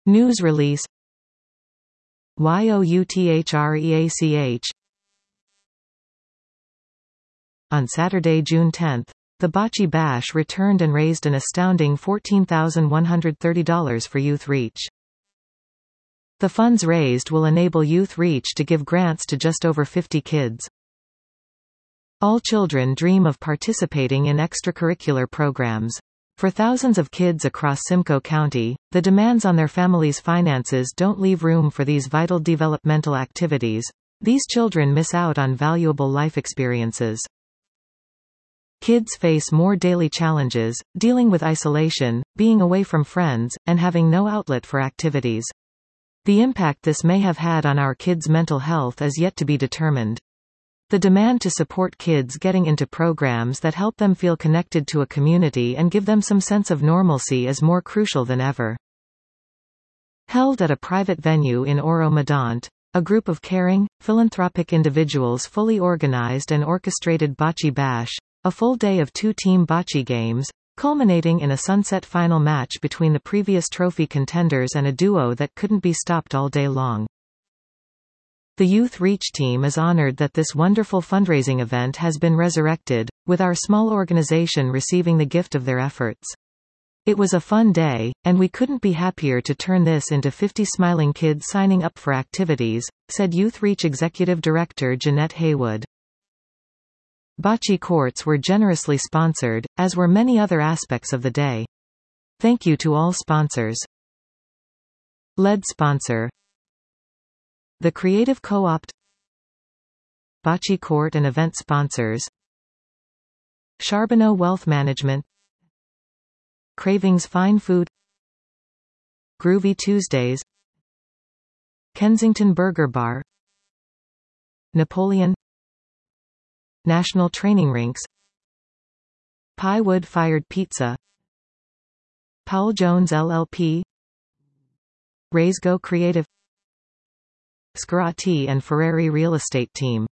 News release. YOUTHREACH. On Saturday, June 10, the Bocce Bash returned and raised an astounding $14,130 for Youth Reach. The funds raised will enable Youth Reach to give grants to just over 50 kids. All children dream of participating in extracurricular programs. For thousands of kids across Simcoe County, the demands on their families' finances don't leave room for these vital developmental activities. These children miss out on valuable life experiences. Kids face more daily challenges, dealing with isolation, being away from friends, and having no outlet for activities. The impact this may have had on our kids' mental health is yet to be determined. The demand to support kids getting into programs that help them feel connected to a community and give them some sense of normalcy is more crucial than ever. Held at a private venue in Oro-Medonte, a group of caring, philanthropic individuals fully organized and orchestrated Bocce Bash, a full day of two-team bocce games, culminating in a sunset final match between the previous trophy contenders and a duo that couldn't be stopped all day long. The Youth Reach team is honored that this wonderful fundraising event has been resurrected, with our small organization receiving the gift of their efforts. It was a fun day, and we couldn't be happier to turn this into 50 smiling kids signing up for activities, said Youth Reach Executive Director Jeanette Haywood. Bocce courts were generously sponsored, as were many other aspects of the day. Thank you to all sponsors. Lead sponsor: The Creative Co-op. Bocce court and event sponsors: Charbonneau Wealth Management, Cravings Fine Food, Groovy Tuesdays, Kensington Burger Bar, Napoleon, National Training Rinks, Pie Wood Fired Pizza, Powell Jones LLP, Raise Go Creative, Scarati and Ferrari Real Estate Team.